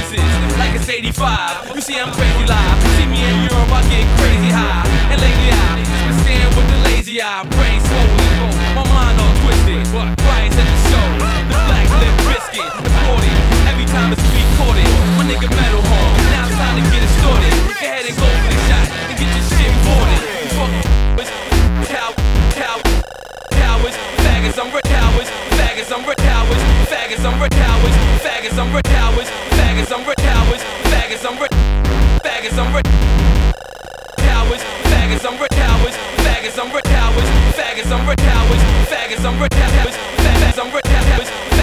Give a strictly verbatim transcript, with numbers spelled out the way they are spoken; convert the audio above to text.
faces like it's eighty-five. You see I'm crazy live. See me in Europe, I get crazy high. And lately I been staying with the lazy eye. Brain swollen, my mind all twisted. Riots at the show, the black lip biscuit, the forty. Every time it's recorded, my nigga metal home. Now it's time to get it started. Go ahead and go for the shot and get your shit boarded. Cow, cow, cowards, faggots, I'm cowards, faggots, I'm cowards, faggots, I'm cowards, faggots, I'm cowards, faggots, I'm cowards, faggots, I'm faggots, I'm cowards, faggots, I'm cowards, faggots, I'm cowards, faggots, I'm cowards, faggots, I'm cowards, faggots, I'm cowards.